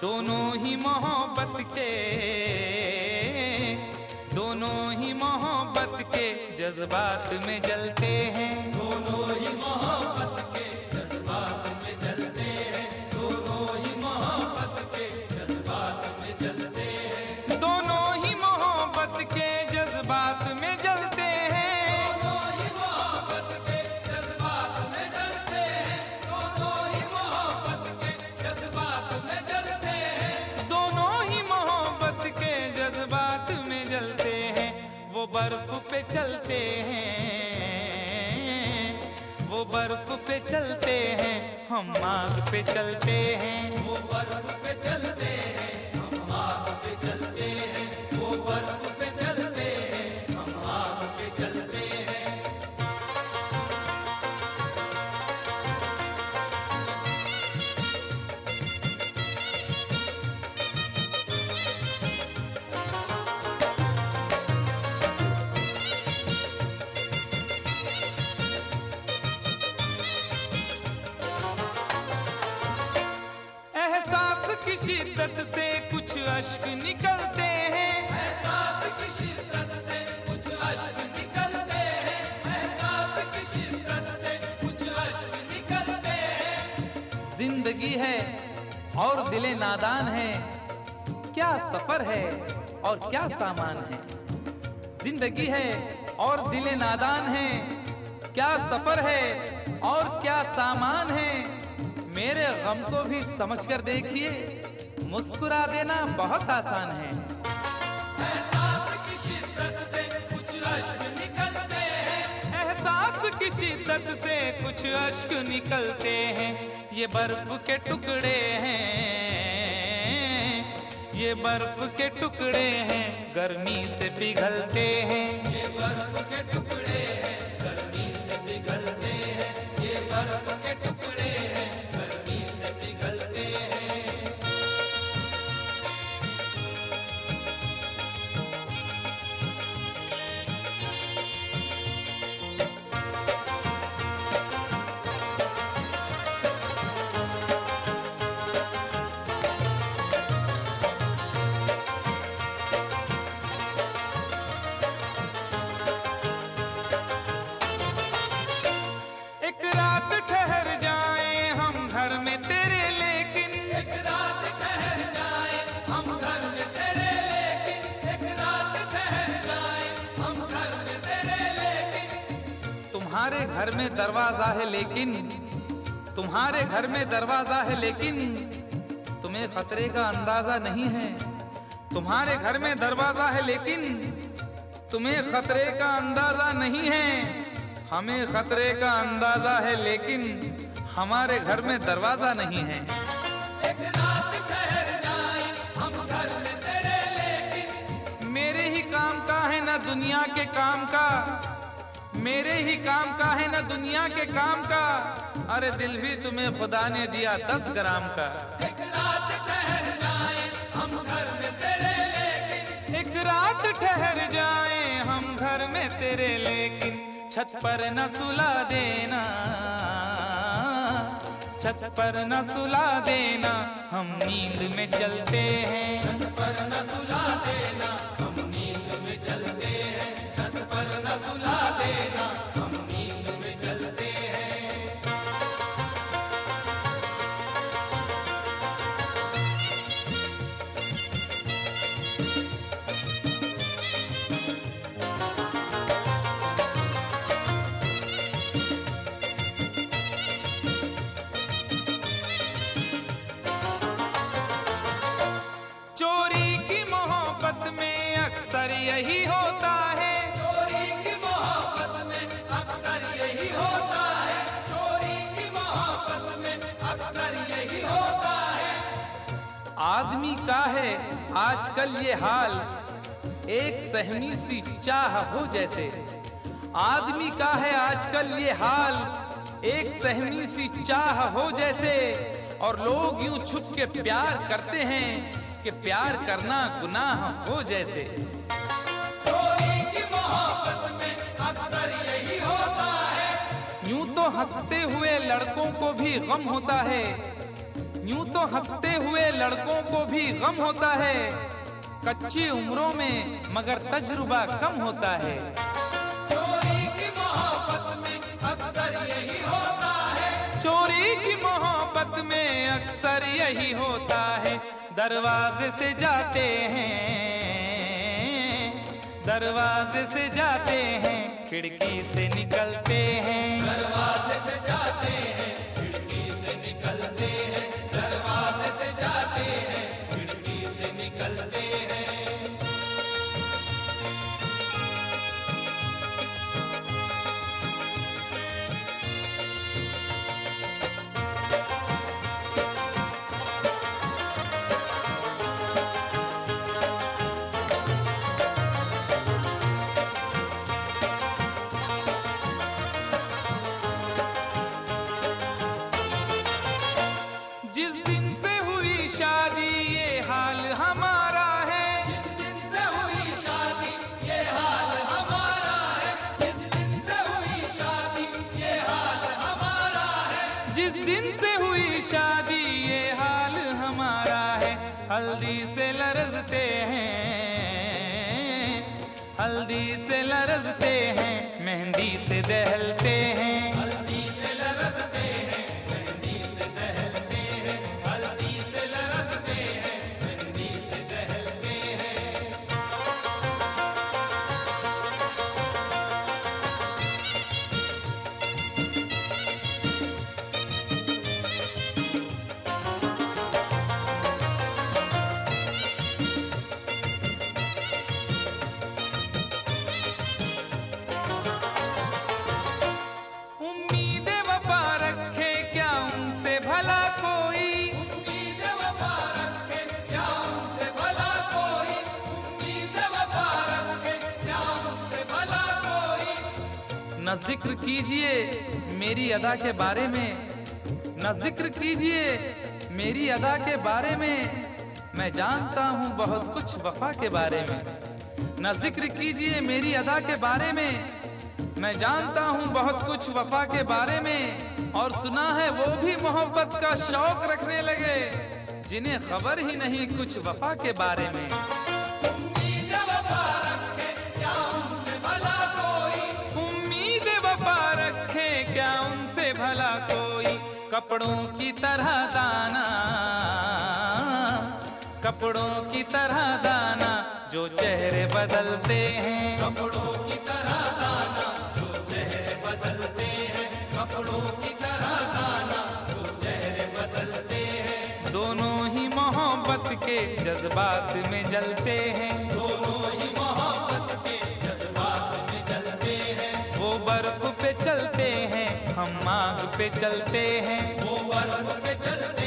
दोनों ही मोहब्बत के जज्बात में जलते हैं। दोनों ही मोहब्बत के जज्बात में जलते हैं। दोनों ही मोहब्बत के जज्बात में जलते हैं। दोनों ही मोहब्बत के जज्बात में जलते हैं। दोनों ही मोहब्बत के जज्बात में जलते हैं। दोनों ही मोहब्बत के जज्बात में जलते हैं। दोनों ही मोहब्बत के जज्बात में जलते हैं। वो बर्फ पे चलते हैं, वो बर्फ पे चलते हैं, हम आग पे चलते हैं। वो बर्फ पे चलते हैं, हम आग पे चलते हैं। वो बर्फ पे चलते हैं, हम आग पे चलते हैं। एहसास की शिद्दत से कुछ अश्क निकलते हैं। एहसास की शिद्दत से कुछ अश्क निकलते हैं। एहसास की शिद्दत से कुछ अश्क निकलते हैं। जिंदगी है और दिले नादान है, क्या सफर है और क्या सामान है। जिंदगी है और दिले नादान है, क्या सफर है और क्या सामान है। मेरे गम को भी समझकर देखिए, मुस्कुरा देना बहुत आसान है। एहसास की शिद्दत से कुछ अश्क निकलते हैं। एहसास की शिद्दत से कुछ अश्क निकलते हैं। ये बर्फ के टुकड़े हैं, ये बर्फ के टुकड़े हैं, गर्मी से पिघलते हैं। ये बर्फ के टुकड़े हैं, गर्मी से पिघलते हैं। ये बर्फ के टुकड़े हैं, गर्मी से पिघलते हैं। एक रात ठहर जाएं हम घर में तेरे, लेकिन एक रात ठहर जाए हम घर में तेरे, लेकिन एक रात ठहर जाए हम घर में तेरे, लेकिन तुम्हारे घर में दरवाजा है, लेकिन तुम्हारे घर में दरवाजा है, लेकिन तुम्हें खतरे का अंदाजा नहीं है। तुम्हारे घर में दरवाजा है, लेकिन तुम्हें खतरे का अंदाजा नहीं है। हमें खतरे का अंदाजा है, लेकिन हमारे घर में दरवाजा नहीं है। एक रात ठहर जाए हम घर में तेरे, लेकिन मेरे ही काम का है ना दुनिया के काम का, मेरे ही काम का है ना दुनिया के काम का। अरे दिल भी तुम्हें खुदा ने दिया 10 ग्राम का। एक रात ठहर जाए हम घर में तेरे, लेकिन एक रात ठहर जाए हम घर में तेरे, लेकिन छत पर न सुला देना, छत पर न सुला देना, हम नींद में चलते हैं। छत पर न सुला देना, हम नींद में चलते हैं। छत पर न सुला देना, हम नींद में चलते हैं। चोरी की मोहब्बत में अक्सर यही होता है। चोरी की मोहब्बत में अक्सर यही होता है। चोरी की मोहब्बत में अक्सर यही होता है। आदमी का है आजकल ये हाल, एक सहमी सी चाह हो जैसे। आदमी का है आजकल ये हाल, एक सहमी सी चाह हो जैसे। और लोग यूं छुप के प्यार करते हैं कि प्यार करना गुनाह हो जैसे। चोरी की मोहब्बत में अक्सर यही होता है। यूं तो हंसते हुए लड़कों को भी गम होता है, यूं तो हंसते हुए लड़कों को भी गम होता है, कच्ची उम्रों में मगर तजुर्बा कम होता है। चोरी की मोहब्बत में अक्सर यही होता है, चोरी की मोहब्बत में अक्सर यही होता है। दरवाजे से जाते हैं, दरवाजे से जाते हैं, खिड़की से निकलते हैं। दरवाजे से जाते हैं, खिड़की से निकलते हैं, दरवाजे से जाते हैं, खिड़की से निकलते हैं। जिस दिन से हुई शादी ये हाल हमारा है, जिस दिन से हुई शादी ये हाल हमारा है, जिस दिन से हुई शादी ये हाल हमारा है, जिस दिन से हुई शादी ये हाल हमारा है। हल्दी से लरजते हैं, हल्दी से लरजते हैं, मेहंदी से दहलते हैं। हल्दी से लरजते हैं, मेहंदी से दहलते हैं, हल्दी से लरजते हैं, मेहंदी से दहलते हैं। उम्मीद वफा रखे क्या उनसे भला कोई, उम्मीद वफा रखे क्या उनसे भला कोई, उम्मीद वफा रखे क्या उनसे भला कोई। न जिक्र कीजिए मेरी अदा के बारे में, न जिक्र कीजिए मेरी अदा के बारे में, मैं जानता हूँ बहुत कुछ वफा के बारे में। न जिक्र कीजिए मेरी अदा के बारे में, मैं जानता हूँ बहुत कुछ वफा के बारे में। और सुना है वो भी मोहब्बत का शौक रखने लगे, जिन्हें खबर ही नहीं कुछ वफा के बारे में। उम्मीद वफा रखे क्या उनसे भला कोई, उम्मीद वफा रखे क्या उनसे भला कोई। कपड़ों की तरह दाना, कपड़ों की तरह दाना, जो चेहरे बदलते हैं। कपड़ों की तरह दाना जो चेहरे बदलते हैं, कपड़ों की तरह दाना जो चेहरे बदलते हैं। दोनों ही मोहब्बत के जज्बात में जलते हैं, दोनों ही मोहब्बत के जज्बात में जलते हैं। वो बर्फ पे चलते हैं, हम आग पे चलते हैं। वो बर्फ पे चलते